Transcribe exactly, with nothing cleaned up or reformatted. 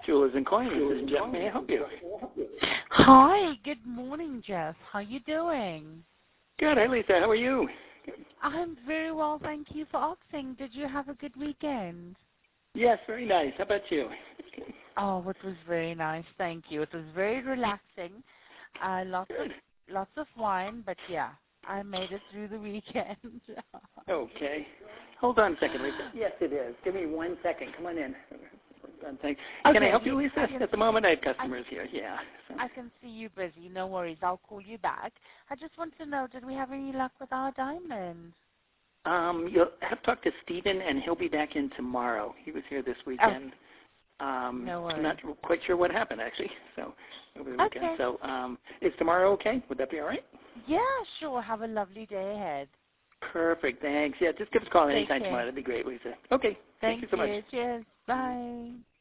Jewelers and Coins. This is Jeff. May I help you? Hi, good morning, Jeff. How you doing? Good. Hi, Lisa. How are you? I'm very well, thank you for asking. Did you have a good weekend? Yes, very nice. How about you? Oh, it was very nice, thank you. It was very relaxing. Uh, lots Good. of lots of wine, but yeah, I made it through the weekend. Okay. Hold on a second, Lisa. Yes, it is. Give me one second. Come on in. Thanks. Okay, Can I help you, you- Lisa? can- At the moment, I have customers here. Yeah. So. I can see you busy. No worries. I'll call you back. I just want to know, did we have any luck with our diamonds? Um, you'll have to talk to Stephen, and he'll be back in tomorrow. He was here this weekend. Um, No worries. I'm not quite sure what happened, actually, so over the weekend. Okay. So um, is tomorrow okay? Would that be all right? Yeah, sure. Have a lovely day ahead. Perfect. Thanks. Yeah, just give us a call Take anytime care. tomorrow. That'd be great, Lisa. Okay. Thank, Thank you so much. you. Cheers. Bye.